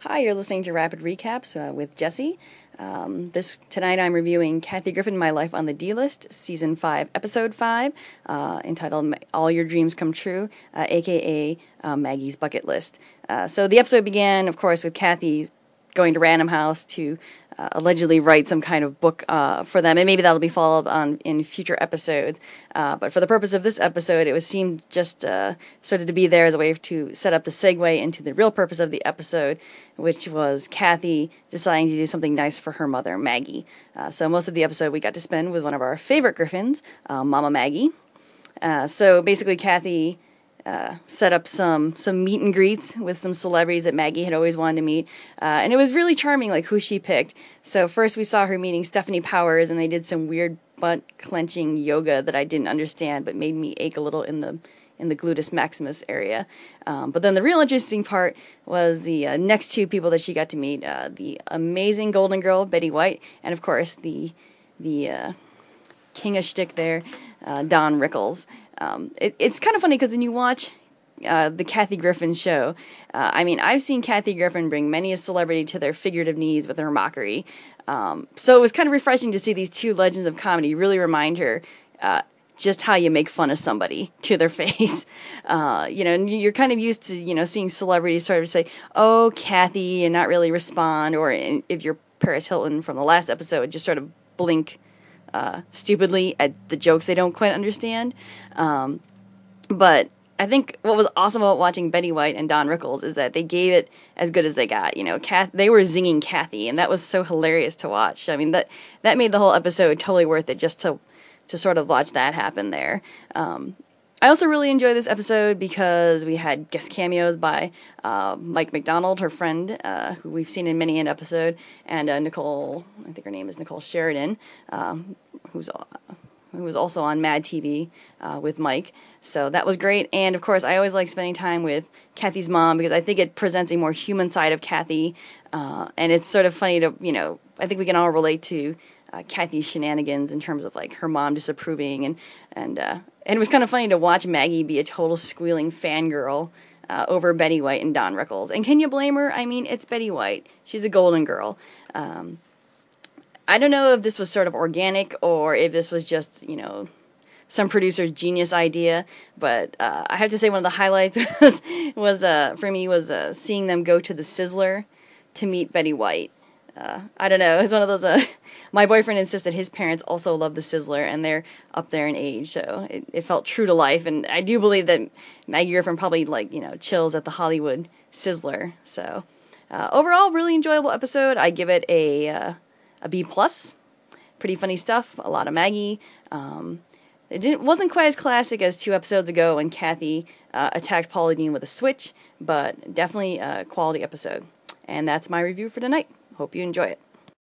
Hi, you're listening to Rapid Recaps with Jesse. Tonight I'm reviewing Kathy Griffin, My Life on the D-List, Season 5, Episode 5, entitled All Your Dreams Come True, aka Maggie's Bucket List. So the episode began, of course, with Kathy going to Random House to allegedly write some kind of book for them, and maybe that'll be followed on in future episodes. But for the purpose of this episode, it seemed just sort of to be there as a way to set up the segue into the real purpose of the episode, which was Kathy deciding to do something nice for her mother, Maggie. So most of the episode we got to spend with one of our favorite Griffins, Mama Maggie. So basically, Kathy set up some meet and greets with some celebrities that Maggie had always wanted to meet. And it was really charming, like, who she picked. So first we saw her meeting Stephanie Powers, and they did some weird butt-clenching yoga that I didn't understand, but made me ache a little in the gluteus maximus area. But then the real interesting part was the next two people that she got to meet, the amazing Golden Girl, Betty White, and of course the king of shtick there, Don Rickles. It's kind of funny because when you watch the Kathy Griffin show, I've seen Kathy Griffin bring many a celebrity to their figurative knees with her mockery. So it was kind of refreshing to see these two legends of comedy really remind her just how you make fun of somebody to their face. And you're kind of used to, seeing celebrities sort of say, "Oh, Kathy," and not really respond, or if you're Paris Hilton from the last episode, just sort of blink stupidly at the jokes they don't quite understand. But I think what was awesome about watching Betty White and Don Rickles is that they gave it as good as they got. They were zinging Kathy, and that was so hilarious to watch. I mean, that made the whole episode totally worth it just to sort of watch that happen there. I also really enjoyed this episode because we had guest cameos by Mike McDonald, her friend, who we've seen in many an episode, and Nicole, I think her name is Nicole Sheridan, who was also on Mad TV with Mike. So that was great. And of course, I always like spending time with Kathy's mom because I think it presents a more human side of Kathy. And it's sort of funny to, I think we can all relate to Kathy's shenanigans in terms of like her mom disapproving, and it was kind of funny to watch Maggie be a total squealing fangirl over Betty White and Don Rickles. And can you blame her? I mean, it's Betty White. She's a golden girl. I don't know if this was sort of organic or if this was just, some producer's genius idea, but I have to say one of the highlights was for me seeing them go to the Sizzler to meet Betty White. I don't know, it's one of those, my boyfriend insists that his parents also love the Sizzler, and they're up there in age, so it felt true to life, and I do believe that Maggie Griffin probably, chills at the Hollywood Sizzler, so overall, really enjoyable episode. I give it a B+. Pretty funny stuff, a lot of Maggie. It wasn't quite as classic as 2 episodes ago when Kathy attacked Paula Deen with a switch, but definitely a quality episode. And that's my review for tonight. Hope you enjoy it.